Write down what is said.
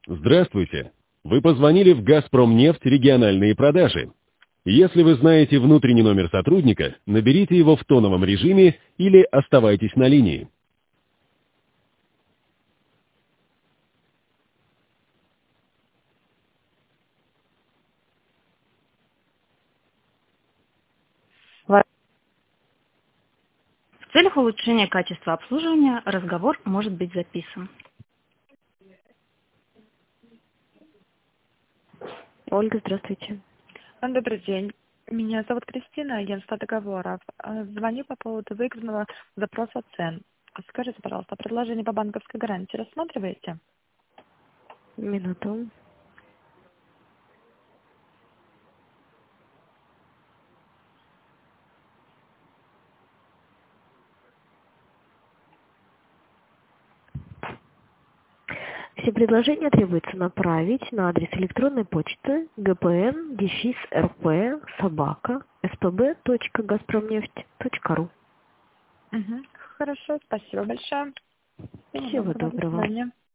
Здравствуйте. Вы позвонили в «Газпромнефть» региональные продажи. Если вы знаете внутренний номер сотрудника, наберите его в тоновом режиме или оставайтесь на линии. В целях улучшения качества обслуживания разговор может быть записан. Ольга, здравствуйте. Добрый день. Меня зовут Кристина, агентство договоров. Звоню по поводу выигранного запроса цен. Скажите, пожалуйста, предложение по банковской гарантии рассматриваете? Минуту. Все предложения требуется направить на адрес электронной почты gpn-rp@spb.газпромнефть.ру. Хорошо, спасибо большое. Всего доброго. До свидания.